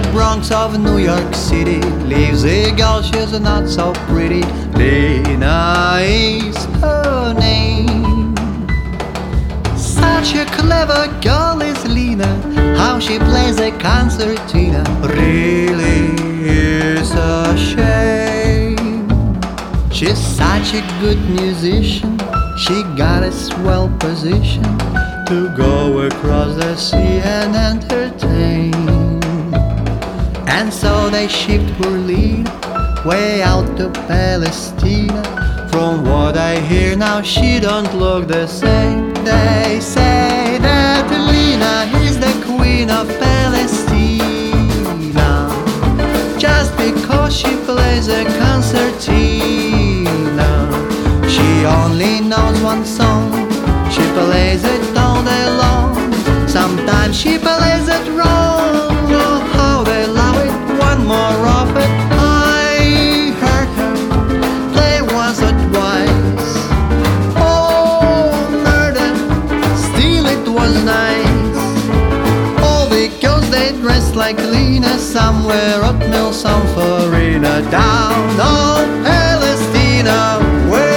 Bronx of New York City lives a girl, she's not so pretty. Lena is her name. Such a clever girl is Lena, how she plays a concertina really is a shame. She's such a good musician, she got a swell position to go across the sea and entertain. And so they shipped her Lena way out to Palestina. From what I hear now, she don't look the same. They say that Lena is the queen of Palestina just because she plays a concertina. She only knows one song, she plays it all day long. Sometimes she plays it wrong, oh how they love it. One more of it, I heard her play once or twice. Oh murder, still it was nice. All because they dressed like Lena somewhere up Milsom Farina down on Palestina way.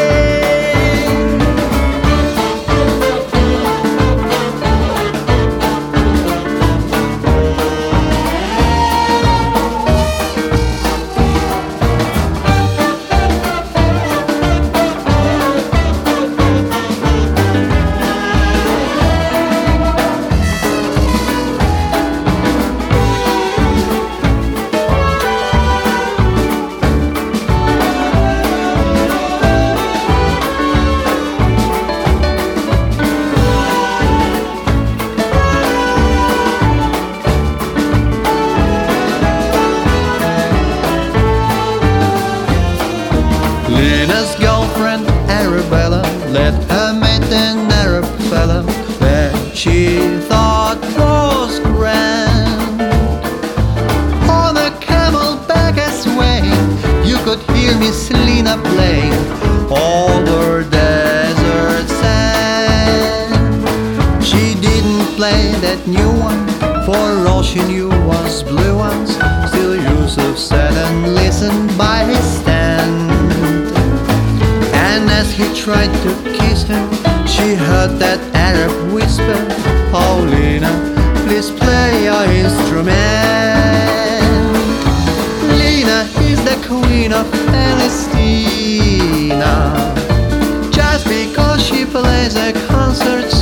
Lena's girlfriend Arabella let her meet an Arab fella that she thought was grand. On a camelback swaying, you could hear Miss Lena playing over desert sand. She didn't play that new one, for all she knew was blue ones. Still Yusuf sat and listened by his stand. And as he tried to kiss her, she heard that Arab whisper, "Oh Lena, please play your instrument." Lena is the queen of Palestina just because she plays a concert